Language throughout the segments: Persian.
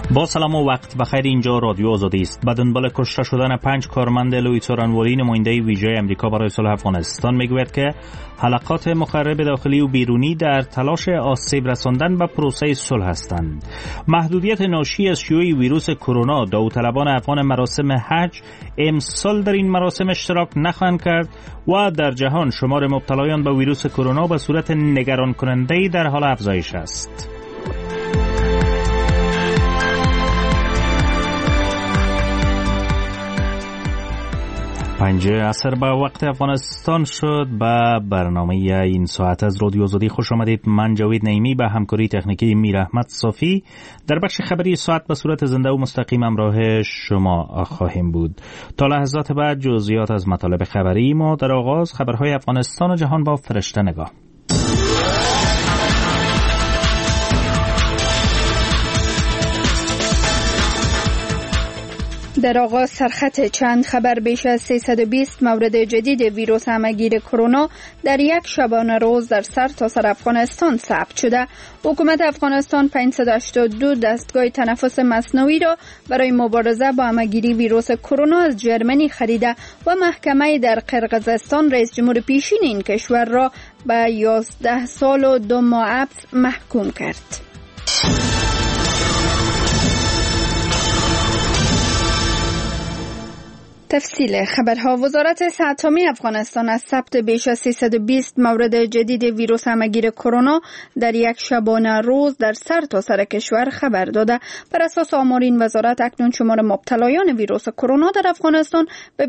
با سلام و وقت بخیر. اینجا رادیو آزادی است. به دنبال کشته شدن 5 کارمند لویی سورنوالی، نماینده ویژه امریکا برای صلح افغانستان میگوید که حلقات مخرب داخلی و بیرونی در تلاش آسیب رساندن به پروسه صلح هستند. محدودیت ناشی از شیوع ویروس کرونا، داوطلبان افغان مراسم حج امسال در این مراسم اشتراک نخواهند کرد و در جهان شمار مبتلایان به ویروس کرونا به صورت نگران کننده در حال افزایش است. 5 عصر به وقت افغانستان شد. به برنامه این ساعت از رادیو آزادی خوش آمدید. من جاوید نعیمی به همکاری تکنیکی میر احمد صافی در بخش خبری ساعت به صورت زنده و مستقیم همراه شما خواهیم بود. تا لحظات بعد جزئیات از مطالب خبری. ما در آغاز خبرهای افغانستان و جهان با فرشته نگاه. در آغاز سرخط چند خبر. بیش از 320 مورد جدید ویروس همگیر کرونا در یک شبانه روز در سرتاسر افغانستان ثبت شده. حکومت افغانستان 582 دستگاه تنفس مصنوعی را برای مبارزه با همگیری ویروس کرونا از جرمنی خریده و محکمه در قرقیزستان رئیس جمهور پیشین این کشور را به 11 سال و 2 ماه حبس محکوم کرد. تفصیل خبرها. وزارت صحت عامه افغانستان از ثبت بیش از 320 مورد جدید ویروس همگیر کرونا در یک شبانه روز در سرتاسر کشور خبر داده. بر اساس آمار این وزارت اکنون شمار مبتلایان ویروس کرونا در افغانستان به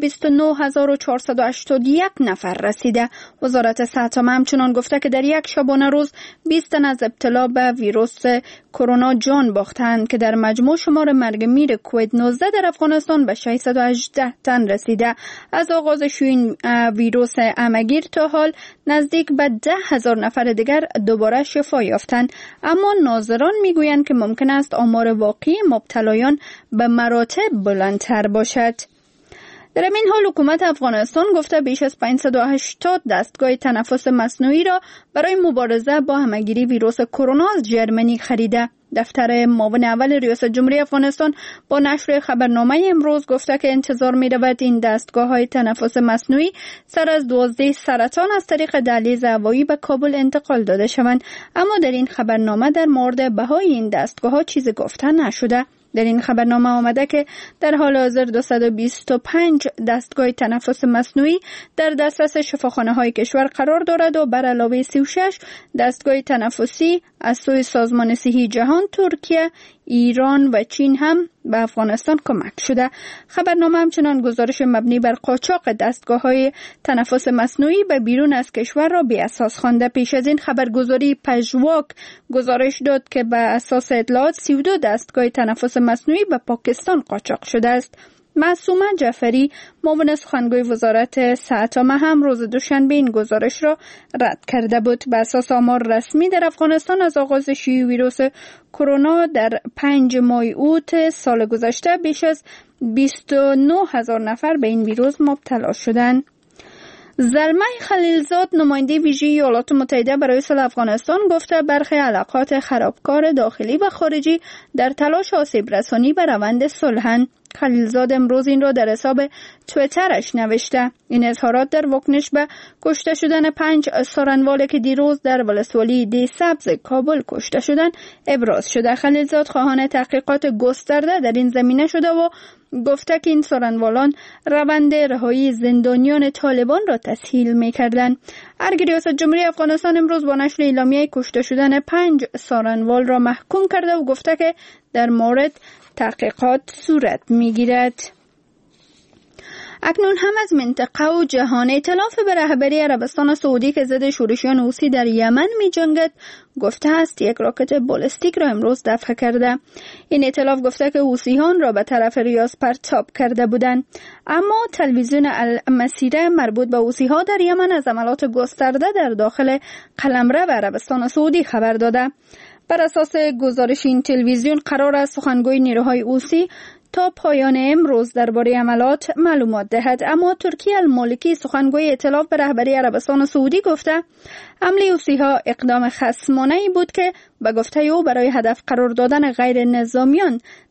29481 نفر رسیده. وزارت صحت عامه همچنان گفته که در یک شبانه روز 20 تن از ابتلا به ویروس کرونا جان باختند که در مجموع شمار مرگ میر کووید 19 در افغانستان به 618 تن رسیده. از آغاز شیوع ویروس همگیر تا حال نزدیک به 10,000 نفر دیگر دوباره شفا یافتند، اما ناظران میگویند که ممکن است آمار واقعی مبتلایان به مراتب بلندتر باشد. در این حال حکومت افغانستان گفته بیش از 580 دستگاه تنفس مصنوعی را برای مبارزه با همگیری ویروس کرونا از جرمنی خریده. دفتر معاون اول ریاست جمهوری افغانستان با نشر خبرنامه امروز گفته که انتظار می رود این دستگاه‌های تنفس مصنوعی سر از 12 سرطان از طریق دهلیز هوایی به کابل انتقال داده شوند، اما در این خبرنامه در مورد بهای این دستگاه‌ها چیزی گفته نشده. در این خبرنامه آمده که در حال حاضر 225 دستگاه تنفس مصنوعی در دسترس شفاخانه‌های کشور قرار دارد و بر علاوه 36 دستگاه تنفسی از سوی سازمان صحی جهان، ترکیه، ایران و چین هم به افغانستان کمک شده. خبرنامه همچنان گزارش مبنی بر قاچاق دستگاه‌های تنفس مصنوعی به بیرون از کشور را بی اساس خوانده. پیش از این خبرگزاری پژواک گزارش داد که به اساس اطلاعات 32 دستگاه تنفس مصنوعی به پاکستان قاچاق شده است. معصومه جعفری معاون سخنگوی وزارت صحت عامه هم روز دوشنبه این گزارش را رد کرده بود. به اساس آمار رسمی در افغانستان از آغاز شیوع ویروس کرونا در 5 ماه اوت سال گذشته بیش از 29,000 نفر به این ویروس مبتلا شدند. زلمه خلیلزاد نماینده ویژه ایالات متحده برای صلح افغانستان گفته برخی علاقات خرابکار داخلی و خارجی در تلاش آسیب رسانی به روند صلحند. خلیلزاد امروز این را در حساب تویترش نوشته. این اظهارات در واکنش به کشته شدن 5 سارنواله که دیروز در ولسوالی دی سبز کابل کشته شدند ابراز شده. خلیلزاد خواهان تحقیقات گسترده در این زمینه شده و گفته که این سارنوالان روند رهایی زندانیان طالبان را تسهیل می‌کردند. ارگ ریاست جمهوری افغانستان امروز با نشر اعلامیه کشته شدن 5 سارنوال را محکوم کرده و گفته که در مورد تحقیقات صورت می‌گیرد. اکنون هم از منطقه و جهان. ائتلاف به رهبری عربستان سعودی که ضد شورشیان حوثی در یمن می‌جنگد گفته است یک راکت بالستیک را امروز دفع کرده. این ائتلاف گفته که حوثیان را به طرف ریاض پرتاب کرده بودند، اما تلویزیون المسیره مربوط به حوثی‌ها در یمن از عملیات گسترده در داخل قلمرو عربستان سعودی خبر داده. بر اساس گزارش این تلویزیون قرار است سخنگوی نیروهای حوثی تا پایان امروز درباره عملیات معلومات دهد، اما ترکیه المالکی سخنگوی ائتلاف به رهبری عربستان سعودی گفته حمله حوثی‌ها اقدام خصمانه‌ای بود که به گفته او برای هدف قرار دادن غیر نظامیان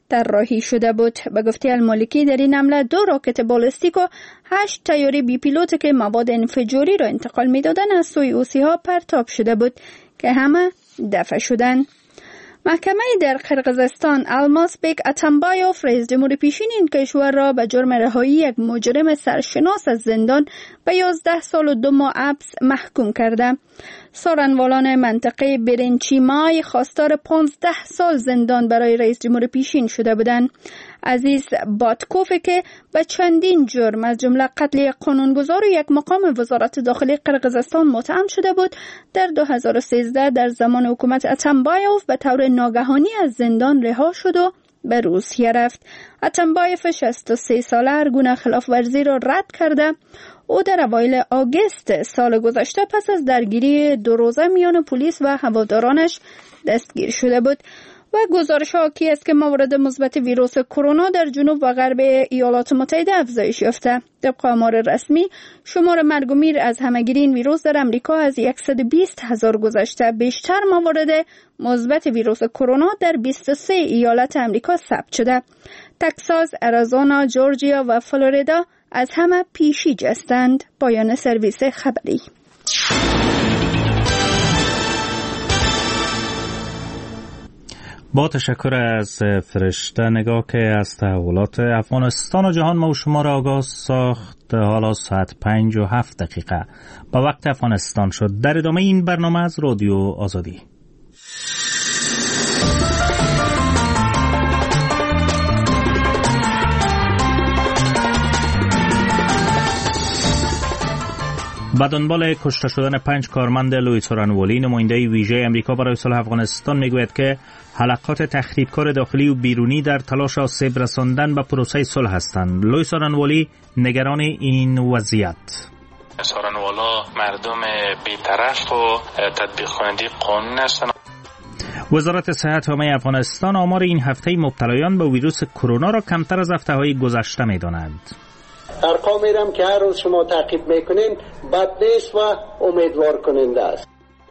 طراحی شده بود. به گفته المالکی در این حمله 2 راکت بالستیک و 8 طیاره بی پیلوت که مواد انفجاری را انتقال می‌دادند از سوی حوثی‌ها پرتاب شده بود که همه دفع شدند. محکمه در قرقیزستان المازبek اتمبایوف رئیس جمهور پیشین این کشور را به جرم رهایی یک مجرم سرشناس از زندان به 11 سال و 2 ماه حبس محکوم کرده. سارنوالان منطقه برنچیمای خواستار 15 سال زندان برای رئیس جمهور پیشین شده بودند. عزیز باتکوف که به چندین جرم از جمله قتل قانونگذار و یک مقام وزارت داخلی قرقیزستان متهم شده بود، در 2013 در زمان حکومت اتمبایوف به طور ناگهانی از زندان رها شد و به روسیه رفت. اتمبایوف 63 ساله هر گونه خلاف ورزی را رد کرده. او در اوایل آگوست سال گذشته پس از درگیری 2 روزه میان پلیس و هوادارانش دستگیر شده بود و گزارش ها حاکی است که موارد مثبت ویروس کرونا در جنوب و غرب ایالات متحده افزایش یافته. طبق آمار رسمی شمار مرگ و میر از همهگیری این ویروس در امریکا از 120,000 گذشته. بیشتر موارد مثبت ویروس کرونا در 23 ایالت امریکا ثبت شده. تگزاس، اریزونا، جورجیا و فلوریدا از همه پیشیج هستند. پایان سرویس خبری. با تشکر از فرشته نگاه که از تحولات افغانستان و جهان ما و شما را آگاه ساخت. حالا ساعت 5:07 به وقت افغانستان شد. در ادامه این برنامه از رادیو آزادی. به دنبال کشته شدن 5 کارمند لوئیس سارانوالی، نماینده ویژه امریکا برای صلح افغانستان میگوید که حلقات تخریبکار داخلی و بیرونی در تلاش آسیب رساندن به پروسه صلح هستند. لوئیس سارانوالی نگران این وضعیت. سارانوالا مردم بی‌طرف و تطبیق کننده قانون هستند. وزارت صحت عامه افغانستان آمار این هفته مبتلایان به ویروس کرونا را کمتر از هفته‌های گذشته می‌داند. ارقام میرم که هر روز شما تعقیب میکنین بد نیست و امیدوار کننده است.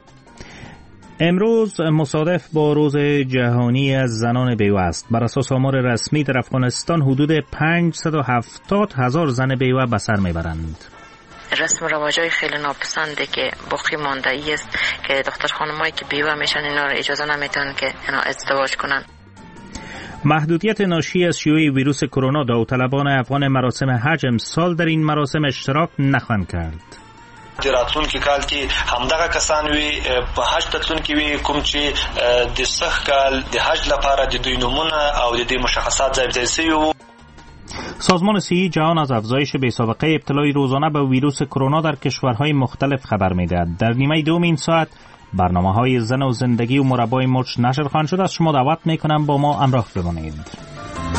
امروز مصادف با روز جهانی از زنان بیوه است. بر اساس آمار رسمی در افغانستان حدود 570,000 زن بیوه به سر میبرند. رسم و رواجای خیلی ناپسنده که باقی مانده ای است که دختر خانمایی که بیوه میشن اینا رو اجازه نمیدن که اینا ازدواج کنن. محدودیت ناشی از شیوع ویروس کرونا داوطلبان افغان مراسم حج امسال در این مراسم اشتراک نخواهند کرد. راتلون کې کال کې همدغه کسان وي په حج تلون کې وي کوم چې د سخت کال د حج لپاره د دوی نمونه او د دې مشخصات ځای شوي وو. سازمان صحی جهان از افزایش بی‌سابقه ابتلای روزانه به ویروس کرونا در کشورهای مختلف خبر می‌دهد. در نیمه دوم این ساعت برنامه‌های زن و زندگی و مربای مرچ نشر خواهند شد. از شما دعوت می‌کنم با ما همراه بمانید.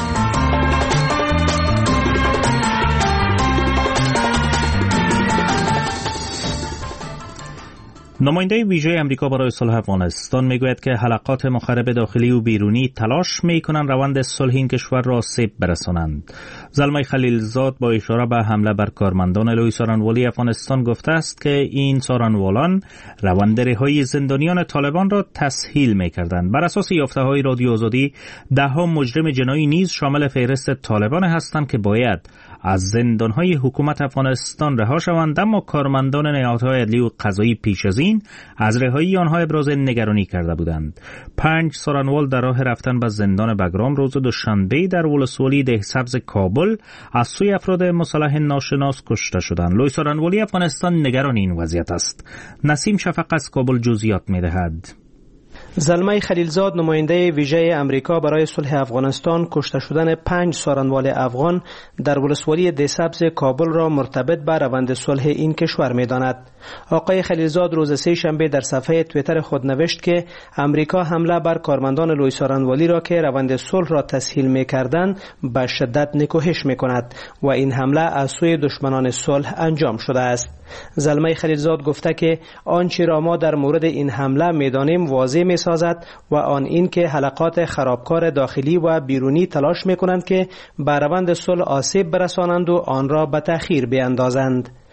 نماینده ویژه امریکا برای صلح افغانستان میگوید که حلقات مخرب داخلی و بیرونی تلاش میکنند روند صلح این کشور را آسیب برسانند. زلمه خلیلزاد با اشاره به حمله بر کارمندان لوئیس سارانوالی افغانستان گفته است که این سارانوالان روند رهایی زندانیان طالبان را تسهیل میکردند. بر اساس یافته‌های رادیو آزادی 10 مجرم جنایی نیز شامل فهرست طالبان هستند که باید از زندانهای حکومت افغانستان رها شوند، اما کارمندان نهادهای عدلی و قضایی پیش از این از رهایی آنها ابراز نگرانی کرده بودند. 5 سارانوال در راه رفتن به زندان بگرام روز دوشنبه در ولسوالی دهسبز کابل از سوی افراد مسلح ناشناس کشته شدند. لوئیس سارانوالی افغانستان نگران این وضعیت است. نسیم شفق از کابل جزئیات می‌دهد. زلمه خلیلزاد نماینده ویژه امریکا برای صلح افغانستان کشته شدن 5 سارانوال افغان در ولسوالی دهسبز کابل را مرتبط به روند صلح این کشور می‌داند. آقای خلیلزاد روز سه شنبه در صفحه توییتر خود نوشت که امریکا حمله بر کارمندان لوئیس سارانوالی را که روند صلح را تسهیل می‌کردند به شدت نکوهش می‌کند و این حمله از سوی دشمنان صلح انجام شده است. زلمه خلیلزاد گفته که آنچه را ما در مورد این حمله می‌دانیم واضح می‌سازد و آن این که حلقات خرابکار داخلی و بیرونی تلاش می‌کنند که به روند صلح آسیب برسانند و آن را به تأخیر بیاندازند.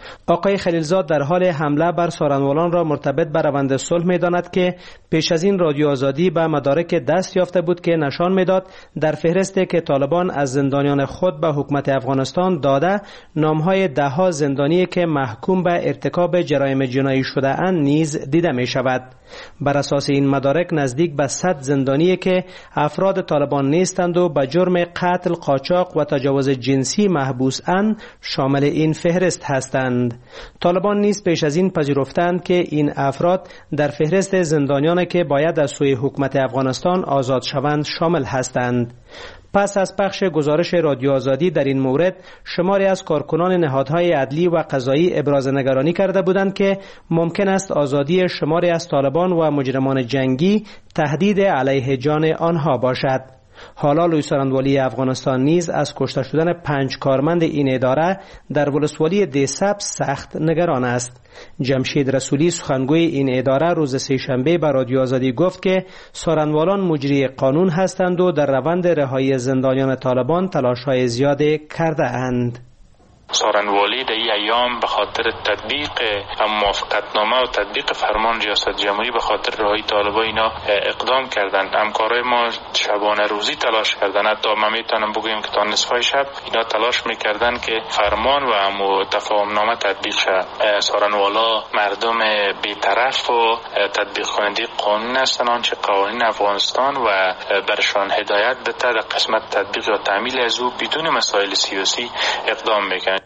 آقای خلیلزاد در حال حمله بر سارنوالان را مرتبط به روند صلح می‌داند که پیش از این رادیو آزادی به مدارک دست یافته بود که نشان می‌داد در فهرستی که طالبان از زندانیان خود به حکومت افغانستان داده نام‌های ده‌ها زندانی که محکوم به ارتکاب جرایم جنایی شده اند نیز دیده می‌شود. بر اساس این مدارک نزدیک به 100 زندانی که افراد طالبان نیستند و به جرم قتل، قاچاق و تجاوز جنسی محبوس اند شامل این فهرست هستند. طالبان نیز پیش از این پذیرفتند که این افراد در فهرست زندانیانی که باید از سوی حکومت افغانستان آزاد شوند شامل هستند. پس از پخش گزارش رادیو آزادی در این مورد، شماری از کارکنان نهادهای عدلی و قضایی ابراز نگرانی کرده بودند که ممکن است آزادی شماری از طالبان و مجرمان جنگی تهدید علیه جان آنها باشد. حالا لوی سارنوالی افغانستان نیز از کشته شدن 5 کارمند این اداره در ولسوالی دیساب سخت نگران است. جمشید رسولی سخنگوی این اداره روز سه‌شنبه به رادیو آزادی گفت که سارنوالان مجری قانون هستند و در روند رهایی زندانیان طالبان تلاش‌های زیادی کرده اند. سارنوالی در این ایام به خاطر تطبیق موافقتنامه و تطبیق فرمان ریاست جمهوری به خاطر رهایی طالبان اینا اقدام کردند. همکارای ما شبانه روزی تلاش کردند، حتی ما میتونم بگویم که تا نصفای شب اینا تلاش میکردن که فرمان و تفاهمنامه تطبیق شد. سارنوالا مردم بی‌طرف و تطبیق کننده قانون هستند، آنچه قوانین افغانستان و برشان هدایت بده در قسمت تطبیق و تعمیل از او بدون مسائل سیاسی اقدام میکنند.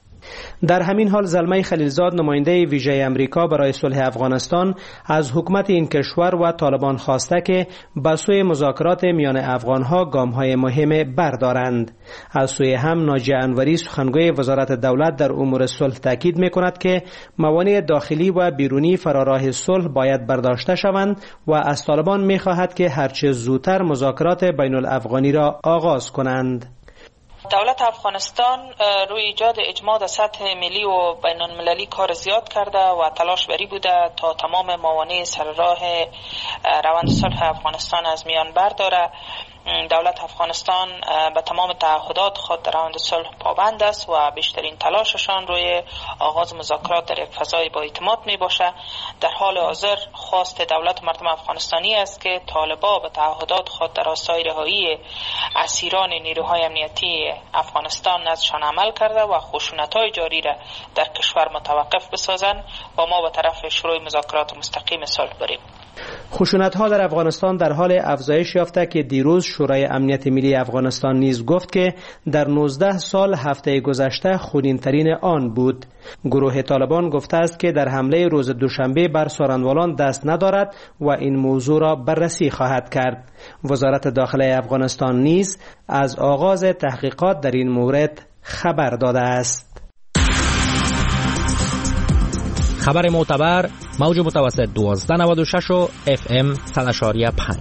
در همین حال زلمه خلیلزاد نماینده ویژه امریکا برای صلح افغانستان از حکومت این کشور و طالبان خواسته که به سوی مذاکرات میان افغانها گام‌های مهم بردارند. از سوی هم ناجی انوری سخنگوی وزارت دولت در امور صلح تاکید می‌کند که موانع داخلی و بیرونی فراراه صلح باید برداشته شوند و از طالبان می‌خواهد که هرچه زودتر مذاکرات بین الافغانی را آغاز کنند. دولت افغانستان روی ایجاد اجماع در سطح ملی و بین المللی کار زیاد کرده و تلاش بری بوده تا تمام موانع سر راه روند صلح افغانستان از میان برداره. دولت افغانستان به تمام تعهدات خود در روند صلح پابند است و بیشترین تلاششان روی آغاز مذاکرات در یک فضای با اعتماد می باشه. در حال حاضر خواست دولت مردم افغانستانی است که طالبان به تعهدات خود در راستای رهایی اسیران نیروهای امنیتی افغانستان ازشان عمل کرده و خشونت‌های جاری را در کشور متوقف بسازند و ما به طرف شروع مذاکرات مستقیم صلح بریم. خشونت‌ها در افغانستان در حال افزایش یافته که دیروز شورای امنیت ملی افغانستان نیز گفت که در 19 سال هفته گذشته خونین‌ترین آن بود. گروه طالبان گفته است که در حمله روز دوشنبه بر سارنوالان دست ندارد و این موضوع را بررسی خواهد کرد. وزارت داخله افغانستان نیز از آغاز تحقیقات در این مورد خبر داده است. خبر معتبر موج متوسط 1296 و FM 100.5.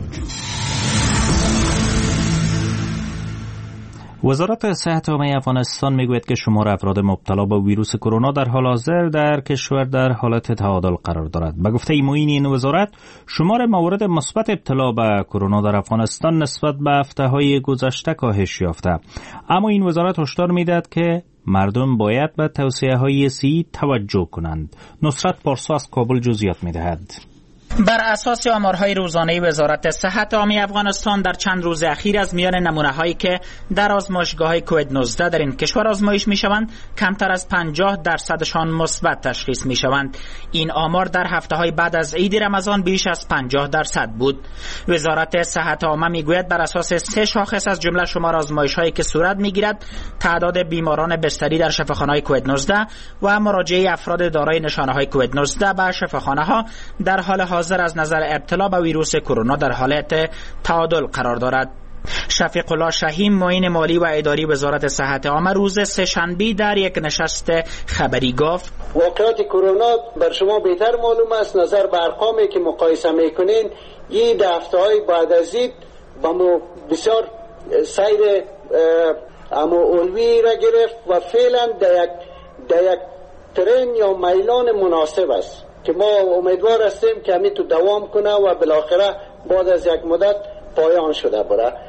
وزارت صحت عامه افغانستان میگوید که شمار افراد مبتلا به ویروس کرونا در حال حاضر در کشور در حالت تعادل قرار دارد. به گفته معین این وزارت، شمار موارد مثبت ابتلا به کرونا در افغانستان نسبت به هفته‌های گذشته کاهش یافته. اما این وزارت هشدار میدهد که مردم باید به توصیه‌های صحی توجه کنند. نصرت پارسا از کابل جزئیات می‌دهد. بر اساس آمارهای روزانه وزارت صحت عامه افغانستان در چند روز اخیر از میان نمونه‌هایی که در آزمایشگاه‌های کووید 19 در این کشور آزمایش می‌شوند کمتر از 50% مثبت تشخیص می‌شوند. این آمار در هفته‌های بعد از عید رمضان بیش از 50% بود. وزارت صحت عامه می‌گوید بر اساس 3 شاخص از جمله شمار آزمایش‌هایی که صورت می‌گیرد، تعداد بیماران بستری در شفاخانه‌های کووید 19 و مراجعه افراد دارای نشانه‌های کووید 19 به شفاخانه‌ها در حال حاضر از نظر ابتلا به ویروس کرونا در حالت تعادل قرار دارد. شفیق الله شهیم معین مالی و اداری وزارت صحت عامه روز سه‌شنبه در یک نشست خبری گفت واقعات کرونا بر شما بهتر معلوم است. نظر به ارقامی که مقایسه میکنین این هفته‌های بعد از عید بسیار سیر اولوی را گرفت و فعلا در یک ترن یا میلان مناسب است که ما امیدوار هستیم که همین تو دوام کنه و بالاخره بعد از یک مدت پایان شده بره.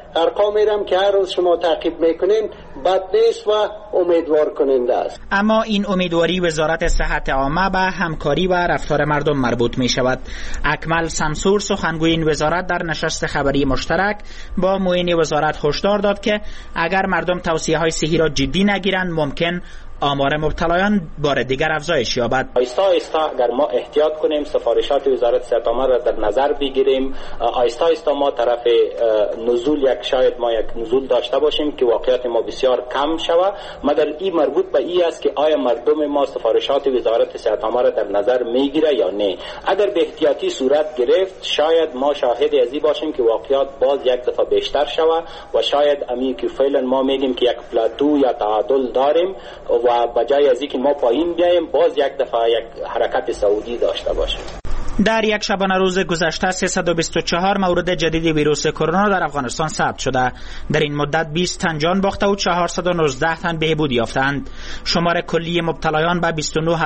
ارقامی هم که هر روز شما تعقیب میکنین بد نیست و امیدوار کننده است. اما این امیدواری وزارت صحت عامه به همکاری و رفتار مردم مربوط می شود. اکمل سمسور سخنگوی این وزارت در نشست خبری مشترک با معین وزارت هشدار داد که اگر مردم توصیه های صحی را جدی نگیرند ممکن آمار مبتلایان بار دیگر افزایش یابد. آیسته آیسته اگر ما احتیاط کنیم، سفارشات وزارت صحت عامه را در نظر بگیریم، آیسته آیسته ما طرف نزول شاید ما یک نزول داشته باشیم که واقعیت ما بسیار کم شود، مگر این مربوط به این است که آیا مردم ما سفارشات وزارت صحت عامه را در نظر میگیره یا نه. اگر به احتیاطی صورت گرفت شاید ما شاهد از این باشیم که واقعیت باز یک دفعه بیشتر شود و شاید امی که فعلا ما میگیم که یک پلاتو یا تعادل داریم و بجای از اینکه ما پایین بیاییم باز یک دفعه یک حرکت صعودی داشته باشیم. در یک شبانه روز گذشته 324 مورد جدید ویروس کرونا در افغانستان ثبت شده. در این مدت 20 تن جان باخته و 419 تن بهبود یافتند. شمار کلی مبتلایان به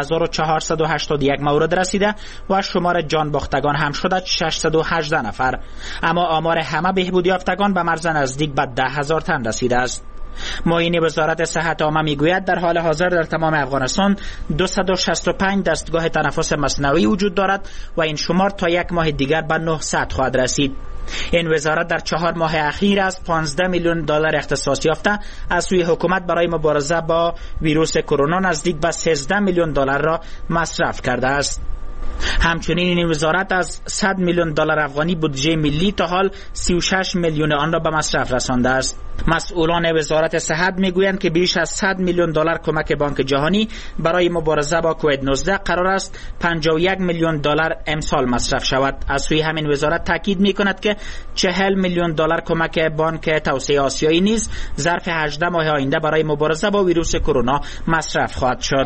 29481 مورد رسیده و شمار جان باختگان هم شده 618 نفر. اما آمار همه بهبود یافتگان به مرز نزدیک به 10,000 تن رسیده است. معین وزارت صحت عامه میگوید در حال حاضر در تمام افغانستان 265 دستگاه تنفس مصنوعی وجود دارد و این شمار تا یک ماه دیگر به 900 خواهد رسید. این وزارت در 4 ماه اخیر از 15 میلیون دلار اختصاص یافته از سوی حکومت برای مبارزه با ویروس کرونا نزدیک به 13 میلیون دلار را مصرف کرده است. همچنین این وزارت از 100 میلیون دلار افغانی بودجه ملی تا حال 36 میلیون آن را به مصرف رسانده است. مسئولان وزارت صحت میگویند که بیش از 100 میلیون دلار کمک بانک جهانی برای مبارزه با کووید 19 قرار است 51 میلیون دلار امسال مصرف شود. از سوی همین وزارت تاکید میکند که 40 میلیون دلار کمک بانک توسعه آسیایی نیز ظرف 18 ماه آینده برای مبارزه با ویروس کرونا مصرف خواهد شد.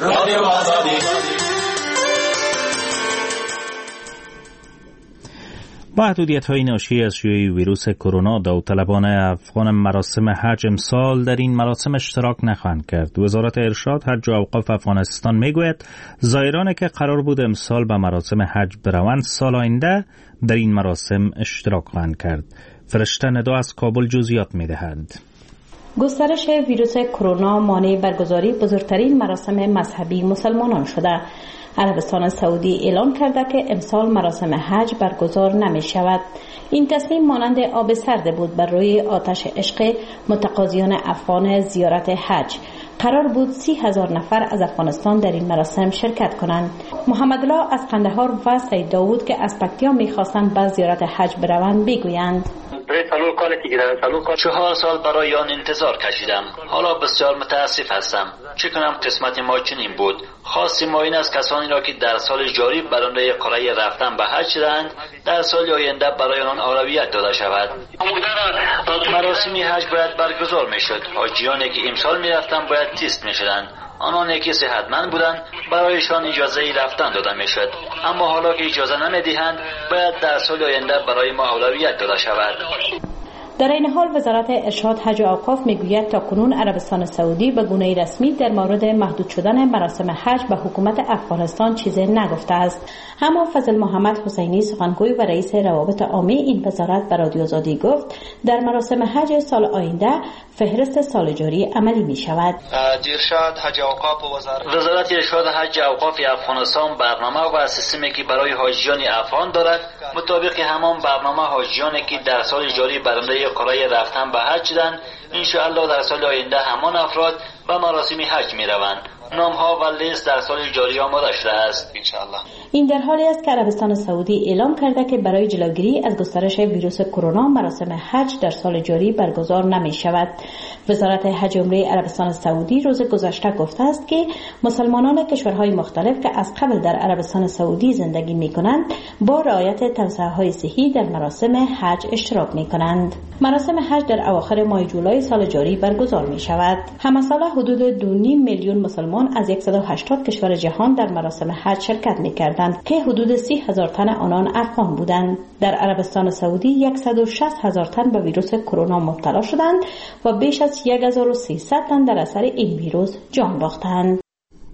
محدودیت‌های ناشی از شیوع ویروس کرونا داوطلبان افغان مراسم حج امسال در این مراسم اشتراک نخواهند کرد. وزارت ارشاد، حج و اوقاف افغانستان میگوید زائرانی که قرار بود امسال به مراسم حج بروند سال آینده در این مراسم اشتراک خواهند کرد. فرشته ندا از کابل جزئیات می‌دهد. گسترش ویروس کرونا مانع برگزاری بزرگترین مراسم مذهبی مسلمانان شده. عربستان سعودی اعلام کرده که امسال مراسم حج برگزار نمی شود. این تصمیم مانند آب سرد بود بر روی آتش عشق متقاضیان افغان زیارت حج. قرار بود 30,000 نفر از افغانستان در این مراسم شرکت کنند. محمد الله از قندهار و سید داوود که از پکتیا می‌خواستند به زیارت حج بروند بگویند. 4 سال برای آن انتظار کشیدم. حالا بسیار متاسف هستم. چه کنم قسمت ما چنین بود. خواست ما این از کسانی را که در سال جاری برای قرعه رفتن به حج شدند در سال آینده برای آنان اولویت داده شود. مراسم حج باید برگزار میشد. حاجیانی که امسال میرفتند باید تست میشدند. آنانی که صحتمند بودند برایشان اجازه رفتن داده میشد. اما حالا که اجازه نمیدهند باید در سال آینده برای ما اولویت داده شود. در این حال وزارت ارشاد، حج و اوقاف میگوید تا کنون عربستان سعودی به گونه رسمی در مورد محدود شدن مراسم حج به حکومت افغانستان چیزی نگفته است. اما فضل محمد حسینی سخنگوی و رئیس روابط عامه این وزارت به رادیو آزادی گفت در مراسم حج سال آینده فهرست سال جاری عملی می شود. وزارت ارشاد، حج و اوقاف افغانستان برنامه و سیستمی که برای حاجیان افغان دارد مطابق همان برنامه حاجیانی که در سال جاری برنده قرعه رفتن به حج شدند ان شاء الله در سال آینده همان افراد به مراسم حج می روند. نام‌ها و لیست در سال جاری آماده شده است ان شاء الله. این در حالی است که عربستان سعودی اعلام کرده که برای جلوگیری از گسترش ویروس کرونا مراسم حج در سال جاری برگزار نمی شود. وزارت حج و عمره عربستان سعودی روز گذشته گفته است که مسلمانان کشورهای مختلف که از قبل در عربستان سعودی زندگی می کنند با رعایت توصیه‌های صحی در مراسم حج اشتراک می کنند. مراسم حج در اواخر ماه جولای سال جاری برگزار می شود. همساله حدود 2.5 میلیون مسلمان از 180 کشور جهان در مراسم حج شرکت می کردند که حدود 30,000 تن آنان افغان بودند. در عربستان سعودی 160,000 تن به ویروس کرونا مبتلا شدند و بیش از 1,300 تن در اثر این ویروس جان باختند.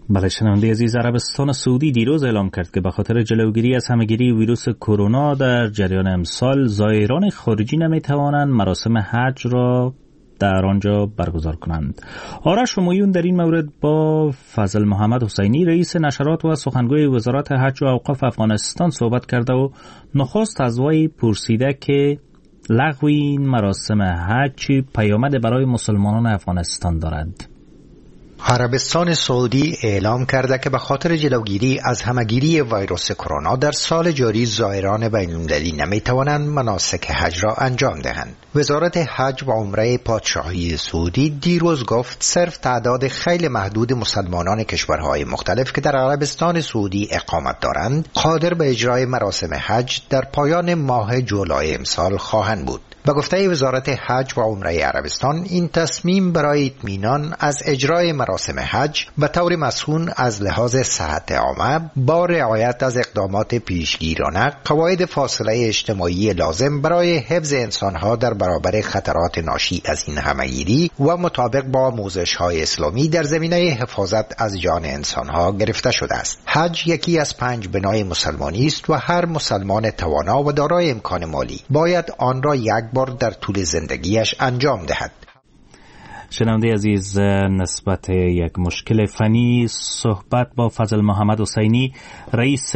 بله شنونده عزیز، عربستان سعودی دیروز اعلام کرد که به خاطر جلوگیری از همهگیری ویروس کرونا در جریان امسال زائران خارجی نمیتوانند مراسم حج را در آنجا برگزار کنند. آرش همایون در این مورد با فضل محمد حسینی رئیس نشرات و سخنگوی وزارت حج و اوقاف افغانستان صحبت کرده و نخست از وی پرسیده که لغو این مراسم حج پیامد برای مسلمانان افغانستان دارد. عربستان سعودی اعلام کرده که به خاطر جلوگیری از همهگیری ویروس کرونا در سال جاری زائران بین‌المللی نمیتوانند مناسک حج را انجام دهند. وزارت حج و عمره پادشاهی سعودی دیروز گفت صرف تعداد خیلی محدود مسلمانان کشورهای مختلف که در عربستان سعودی اقامت دارند قادر به اجرای مراسم حج در پایان ماه جولای امسال خواهند بود. به گفته وزارت حج و عمره عربستان، این تصمیم برای اطمینان از اجرای مراسم حج به طور مسئول از لحاظ صحت عامه با رعایت از اقدامات پیشگیرانه، قواعد فاصله اجتماعی لازم برای حفظ انسانها در برابر خطرات ناشی از این همهگیری و مطابق با آموزش‌های اسلامی در زمینه حفاظت از جان انسانها گرفته شده است. حج یکی از 5 بنای مسلمانی است و هر مسلمان توانا و دارای امکان مالی باید آن را یک بار در طول زندگیش انجام دهد. شنونده عزیز، نسبت یک مشکل فنی صحبت با فضل محمد حسینی رئیس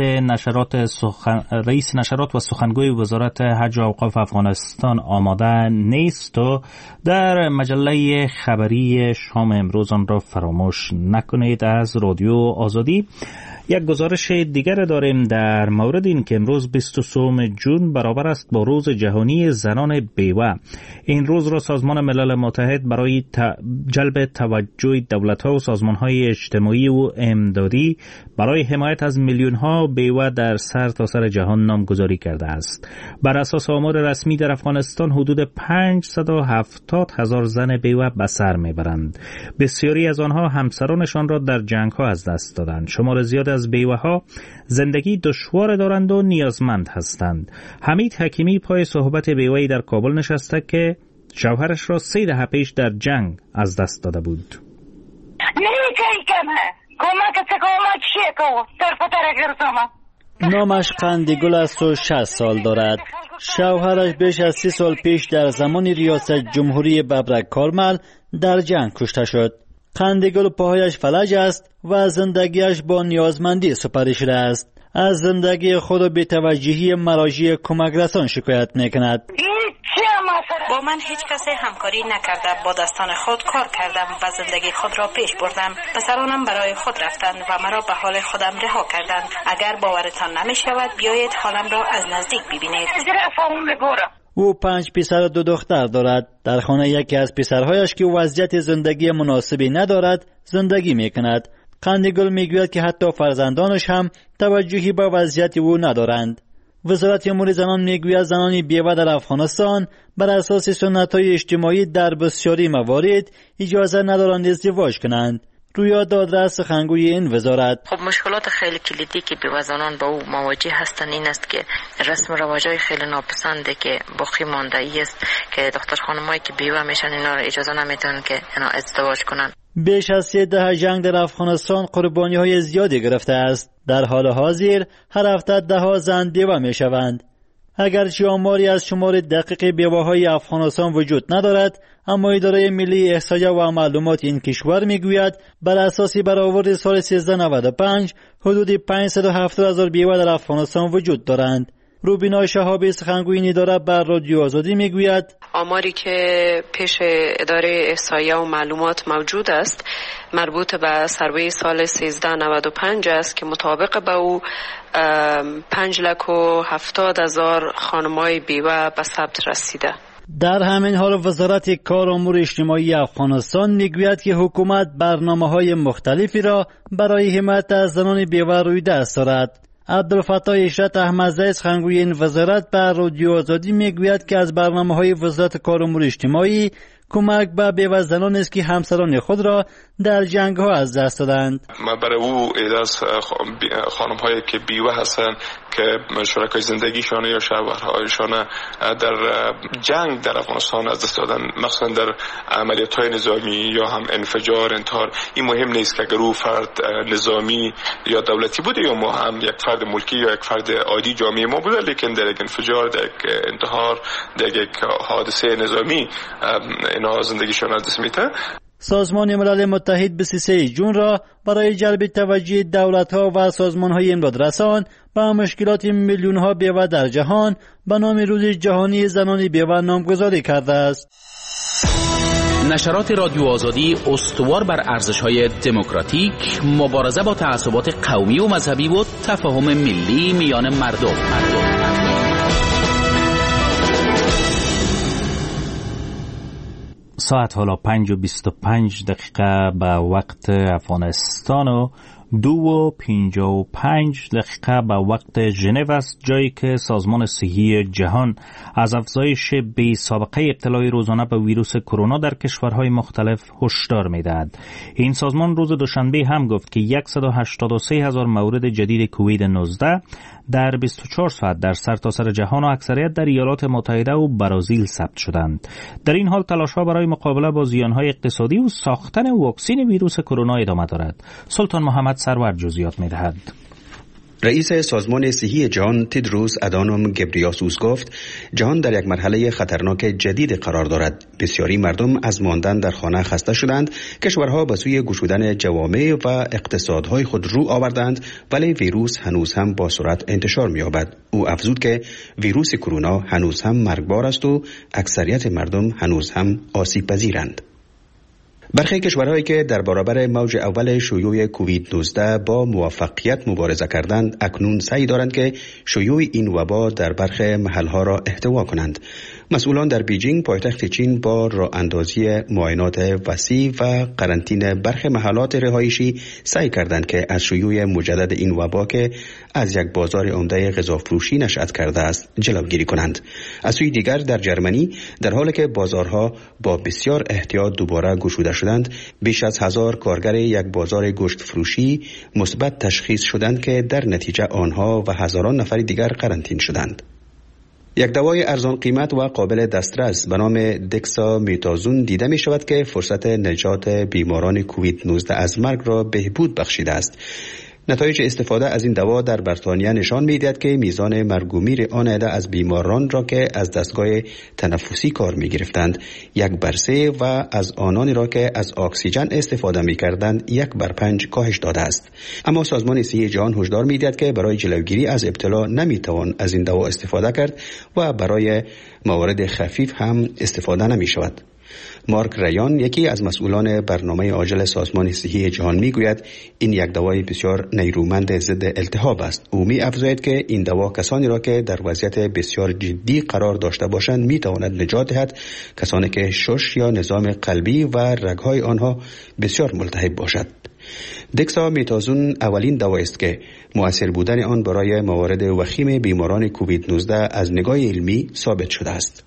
نشرات و سخنگوی وزارت حج و اوقاف افغانستان آماده نیست و در مجله خبری شام امروز آن را فراموش نکنید. از رادیو آزادی یک گزارش دیگر داریم در مورد این که امروز 23 جون برابر است با روز جهانی زنان بیوه. این روز را سازمان ملل متحد برای جلب توجه دولت‌ها و سازمان‌های اجتماعی و امدادی برای حمایت از میلیون‌ها بیوه در سرتاسر جهان نامگذاری کرده است. بر اساس آمار رسمی در افغانستان حدود 570,000 زن بیوه به سر میبرند. بسیاری از آنها همسرانشان را در جنگ‌ها از دست دادند. شمار زیاد از بیوه‌ها زندگی دشوار دارند و نیازمند هستند. حمید حکیمی پای صحبت بیوه‌ای در کابل نشسته که شوهرش را 3 دهه پیش در جنگ از دست داده بود. نامش قندگل است و 60 سال دارد. شوهرش بیش از 30 سال پیش در زمان ریاست جمهوری ببرک کارمل در جنگ کشته شد. قندگل پاهایش فلج است و زندگیش با نیازمندی سپری شده است. از زندگی خود و بی‌توجهی مراجع کمک رسان شکایت می‌کند. با من هیچ کسی همکاری نکرده. با دستان خود کار کردم و زندگی خود را پیش بردم. پسرانم برای خود رفتند و مرا به حال خودم رها کردند. اگر باورتان نمی شود بیایید حالم را از نزدیک ببینید. او 5 پسر و 2 دختر دارد. در خانه یکی از پسرهایش که وضعیت زندگی مناسبی ندارد زندگی می‌کند. قندگل میگوید که حتی فرزندانش هم توجهی به وضعیت او ندارند. وزارت امور زنان میگوید زنان بیوه در افغانستان بر اساس سنت‌های اجتماعی در بسیاری موارد اجازه ندارند ازدواج کنند. رویا دادرس سخنگوی این وزارت: خب مشکلات خیلی کلیدی که بیوه زنان با او مواجه هستند این است که رسم و رواج‌های خیلی ناپسنده که باقی مانده است که دختر خانمایی که بیوه میشن اینا را اجازه نمیتونن که اینا ازدواج کنن. بیش از 3 دهه جنگ در افغانستان قربانی‌های زیادی گرفته است. در حال حاضر هر هفته 10 زن بیوه میشوند. اگرچه آماری از شمار دقیق بیوه‌های افغانستان وجود ندارد، اما اداره ملی احصایه و معلومات این کشور میگوید بر اساس برآورد سال 1395 حدود 570,000 بیوه در افغانستان وجود دارند. روبینا شهابی سخنگوی این اداره بر رادیو آزادی میگوید آماری که پیش اداره احصایه و معلومات موجود است مربوط به سروی سال 1395 است که مطابق به او 5,70,000 خانمای بیوه به ثبت رسیده. در همین حال وزارت کار و امور اجتماعی افغانستان میگوید که حکومت برنامه‌های مختلفی را برای حمایت از زنان بیوه روی دست دارد. عبدالفتاح اشرت احمدزی سخنگوی این وزارت بر رادیو آزادی میگوید که از برنامه‌های وزارت کار و امور اجتماعی کمک به بیوه‌زنان است که همسران خود را در جنگ ها از دست دادند. ما برای او ایده از خانم هایی که بیوه هستند که شرکای زندگیشان یا شوهرهایشان در جنگ در افغانستان از دست دادن، مثلا در عملیات های نظامی یا هم انفجار، انتحار. این مهم نیست که اگر او فرد نظامی یا دولتی بوده یا ما هم یک فرد ملکی یا یک فرد عادی جامعه ما بوده، لیکن در یک انفجار، در یک انتحار، در یک حادثه نظامی اینا زندگیشان از دست میده. سازمان ملل متحد 23 جون را برای جلب توجه دولت‌ها و سازمان‌های امدادرسان به مشکلات میلیون‌ها بیوه در جهان به نام روز جهانی زنان بیوه نامگذاری کرده است. نشرات رادیو آزادی استوار بر ارزش‌های دموکراتیک، مبارزه با تعصبات قومی و مذهبی و تفاهم ملی میان مردم. ساعت حالا 5:25 به وقت افغانستان و 2:55 به وقت ژنو است، جایی که سازمان صحی جهان از افزایش بی سابقه ابتلای روزانه به ویروس کرونا در کشورهای مختلف هشدار می‌دهد. این سازمان روز دوشنبه هم گفت که 183,000 مورد جدید کووید 19 در 24 ساعت در سرتاسر جهان و اکثریت در ایالات متحده و برزیل ثبت شدند. در این حال تلاش‌ها برای مقابله با زیان‌های اقتصادی و ساختن واکسن ویروس کرونا ادامه دارد. سلطان محمد سرور جزئیات می‌دهد. رئیس سازمان صحی جهان تدروس ادانوم گبریاسوس گفت جهان در یک مرحله خطرناک جدید قرار دارد. بسیاری مردم از ماندن در خانه خسته شدند. کشورها به سوی گشودن جوامع و اقتصادهای خود رو آوردند، ولی ویروس هنوز هم با سرعت انتشار می‌یابد. او افزود که ویروس کرونا هنوز هم مرگبار است و اکثریت مردم هنوز هم آسیب پذیرند. برخی کشورهایی که در برابر موج اول شیوع کووید 19 با موفقیت مبارزه کردند، اکنون سعی دارند که شیوع این وبا در برخی محلها را احتوا کنند. مسئولان در بیجینگ پایتخت چین با راه اندازی معاینات وسیع و قرنطینه برخی محلات رهایشی سعی کردند که از شیوع مجدد این وبا که از یک بازار عمده غذافروشی نشأت کرده است جلوگیری کنند. از سوی دیگر در جرمنی در حالی که بازارها با بسیار احتیاط دوباره گشوده شدند، بیش از 1000 کارگر یک بازار گوشت فروشی مثبت تشخیص شدند که در نتیجه آنها و هزاران نفر دیگر قرنطین شدند. یک دوای ارزان قیمت و قابل دسترس به نام دکسامیتازون دیده می شود که فرصت نجات بیماران کووید 19 از مرگ را بهبود بخشیده است. نتایج استفاده از این دوا در بریتانیا نشان می‌دهد که میزان مرگ و میر آن عده از بیماران را که از دستگاه تنفسی کار می‌گرفتند 1/3 و از آنانی را که از اکسیژن استفاده می‌کردند 1/5 کاهش داده است. اما سازمان صحی جهان هشدار می‌دهد که برای جلوگیری از ابتلا نمی‌توان از این دوا استفاده کرد و برای موارد خفیف هم استفاده نمی‌شود. مارک ریان، یکی از مسئولان برنامه عاجل سازمان صحی جهان، میگوید این یک دوای بسیار نیرومند ضد التهاب است. او می‌افزاید که این دوا کسانی را که در وضعیت بسیار جدی قرار داشته باشند می‌تواند نجات دهد، کسانی که شش یا نظام قلبی و رگ‌های آنها بسیار ملتهب باشد. دکسامیتازون اولین دوا است که مؤثر بودن آن برای موارد وخیم بیماران کووید 19 از نگاه علمی ثابت شده است.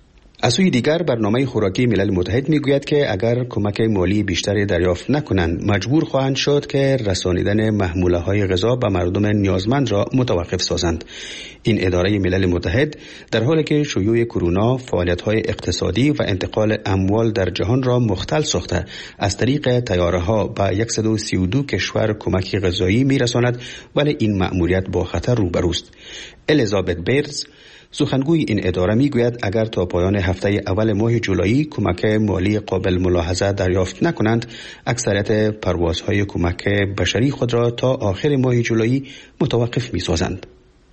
از سوی دیگر برنامه خوراکی ملل متحد میگوید که اگر کمک مالی بیشتری دریافت نکنند مجبور خواهند شد که رسانیدن محموله‌های غذا به مردم نیازمند را متوقف سازند. این اداره ملل متحد در حالی که شیوع کرونا فعالیت‌های اقتصادی و انتقال اموال در جهان را مختل ساخته از طریق طیاره‌ها به 132 کشور کمک غذایی میرساند، ولی این مأموریت با خطر روبروست. الیزابت بیرز، سخنگوی این اداره میگوید اگر تا پایان هفته اول ماه جولای کمک مالی قابل ملاحظه دریافت نکنند، اکثریت پروازهای کمک بشری خود را تا آخر ماه جولای متوقف می‌سازند.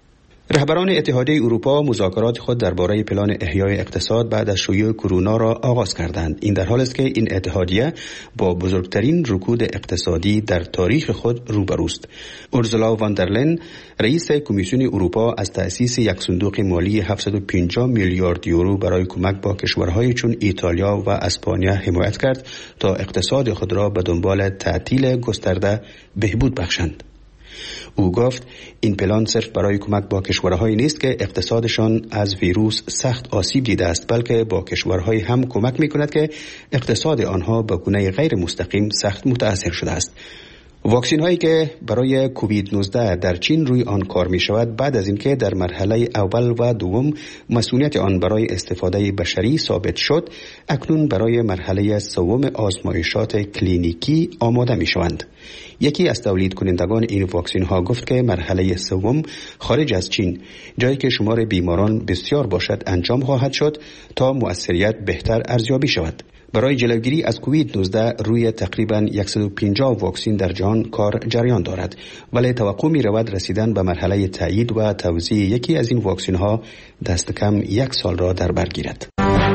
رهبران اتحادیه اروپا مذاکرات خود درباره پلان احیای اقتصاد بعد از شیوع کرونا را آغاز کردند. این در حالی است که این اتحادیه با بزرگترین رکود اقتصادی در تاریخ خود روبروست. اورسولا واندرلین، رئیس کمیسیون اروپا، از تأسیس یک صندوق مالی 750 میلیارد یورو برای کمک با کشورهای چون ایتالیا و اسپانیا حمایت کرد تا اقتصاد خود را به دنبال تعطیل گسترده بهبود بخشند. او گفت این پلان صرف برای کمک با کشورهایی نیست که اقتصادشان از ویروس سخت آسیب دیده است، بلکه با کشورهایی هم کمک می‌کند که اقتصاد آنها به گونه غیر مستقیم سخت متاثر شده است. واکسین هایی که برای کووید 19 در چین روی آن کار می شود، بعد از اینکه در مرحله اول و دوم مسئولیت آن برای استفاده بشری ثابت شد، اکنون برای مرحله سوم آزمایشات کلینیکی آماده می شوند. یکی از تولید کنندگان این واکسین ها گفت که مرحله سوم خارج از چین، جایی که شمار بیماران بسیار باشد، انجام خواهد شد تا مؤثریت بهتر ارزیابی شود. برای جلوگیری از کووید 19 روی تقریباً 150 واکسین در جهان کار جریان دارد، ولی توقع می رود رسیدن به مرحله تایید و توزیع یکی از این واکسین ها دست کم 1 سال را در بر گیرد.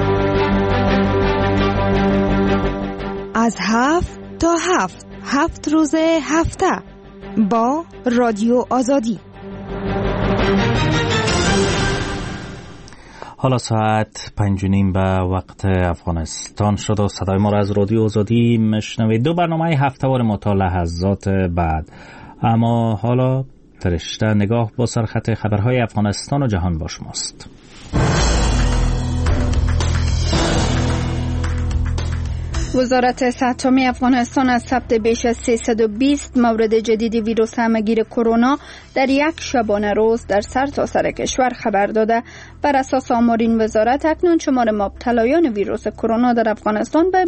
از 7 تا 7 روز هفته با رادیو آزادی. حالا ساعت 5:30 به وقت افغانستان شد و صدای ما را از رادیو آزادی میشنوید. 2 برنامه هفته‌وار ما تا لحظات بعد، اما حالا فرشته نگاه با سرخط خبرهای افغانستان و جهان با شماست. وزارت صحت عامه افغانستان از ثبت بیش از 320 مورد جدید ویروس همهگیر کرونا در یک شبانه روز در سرتاسر کشور خبر داده. بر اساس آمار این وزارت اکنون شمار مبتلایان ویروس کرونا در افغانستان به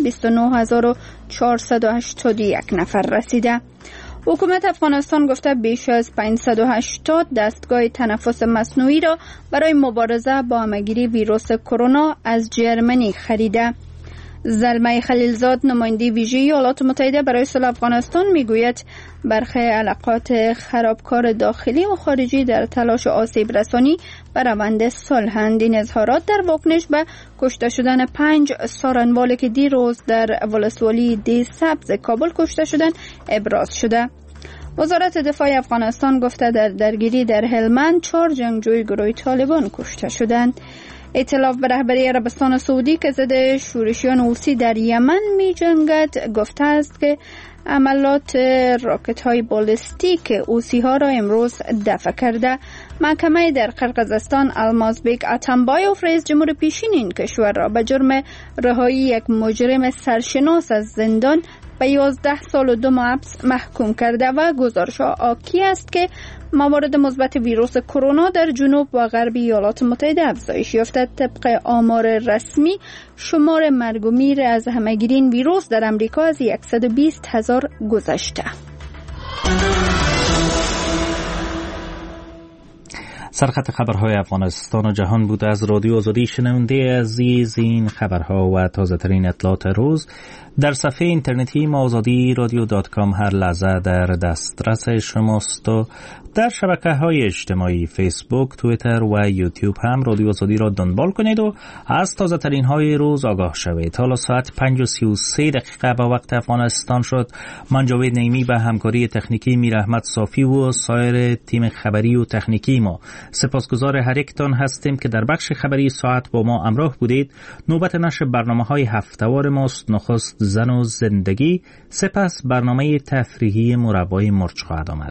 29481 نفر رسیده. حکومت افغانستان گفته بیش از 580 دستگاه تنفس مصنوعی را برای مبارزه با همهگیری ویروس کرونا از جرمنی خریده. زلمه خلیلزاد، نماینده ویژه ایالات متحده برای صلح افغانستان، میگوید برخی علاقات خرابکار داخلی و خارجی در تلاش آسیب رسانی به روند صلح‌اند. این اظهارات در واکنش به کشته شدن 5 سارنوالی که دیروز در ولسوالی دی سبز کابل کشته شدند ابراز شده. وزارت دفاع افغانستان گفته در درگیری در هلمند 4 جنگجوی گروه طالبان کشته شدند. ائتلاف به رهبری عربستان سعودی که ضد شورشیان حوثی در یمن می جنگد گفته است که عملات راکت های بالستیک حوثی ها را امروز دفع کرده. محکمه در قرقیزستان المازبک اتمبایوف، رئیس جمهور پیشین این کشور را به جرم رهایی یک مجرم سرشناس از زندان به 11 سال و 2 ماه حبس محکوم کرده و گزارش آکی است که موارد مثبت ویروس کرونا در جنوب و غرب ایالات متحده افزایش یافته. طبق آمار رسمی شمار مرگ و میر از همهگیری این ویروس در امریکا از 120,000 گذشته. سرخط خبرهای افغانستان و جهان بود. از رادیو آزادی شنونده عزیز، این خبرها و تازه ترین اطلاعات روز در صفحه اینترنتی ما azadi.radio.com هر لحظه در دسترس شماست و در شبکه‌های اجتماعی فیسبوک، توییتر و یوتیوب هم رادیو آزادی را دنبال کنید و از تازه ترین های روز آگاه شوید. حالا ساعت 5:33 به وقت افغانستان شد. من جاوید نعیمی به همکاری تکنیکی میر احمد صافی و سایر تیم خبری و تکنیکی ما سپاسگزار هر یکتان هستیم که در بخش خبری ساعت با ما همراه بودید. نوبت نشر برنامه‌های هفته‌وار ماست. نخست زن و زندگی، سپس برنامه تفریحی مربای مرچ خواهد آمد.